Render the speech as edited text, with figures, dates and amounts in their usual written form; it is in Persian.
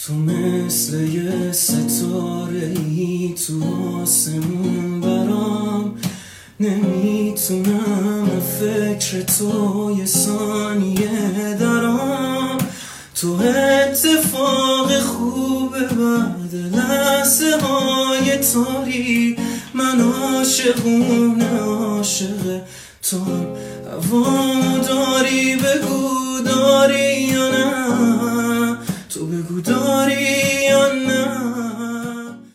تو مثل یه ستاره ای تو آسمون برام، نمیتونم فکر تو یه ثانیه درام. تو اتفاق خوبه بعد لحظه های تاری، من عاشقونه عاشق تو هم. هوامو داری بگو داری یا نه، تو بگو داری